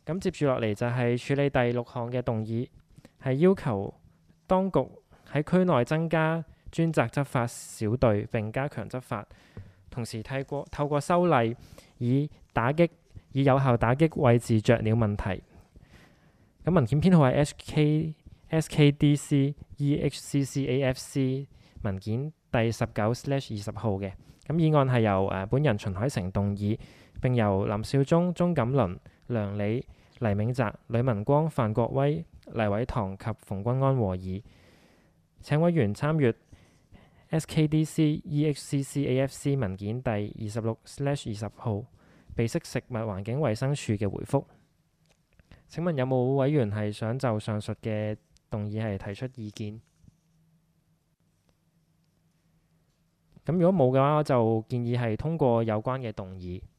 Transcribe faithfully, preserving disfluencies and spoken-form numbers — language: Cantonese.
咁接住落嚟就係處理第六項嘅動議，係要求當局喺區內增加專責執法小隊並加強執法，同時透過透過修例以打擊以有效打擊餵飼雀鳥問題。咁文件編號係 H K S K D C E H C C A F C 文件第十九 slash 二十號嘅。咁議案係由誒、呃、本人秦海成動議，並由林少忠、鍾錦麟、梁理、黎銘澤、呂文光、范國威、黎偉堂及馮君安和議。請委員參閱 S K D C E H C C A F C 文件第二十六 slash 二十號，備悉食物環境衛生署嘅回覆。請問有冇委員係想就上述嘅動議係提出意見？咁如果冇嘅話，我就建議係通過有關嘅動議。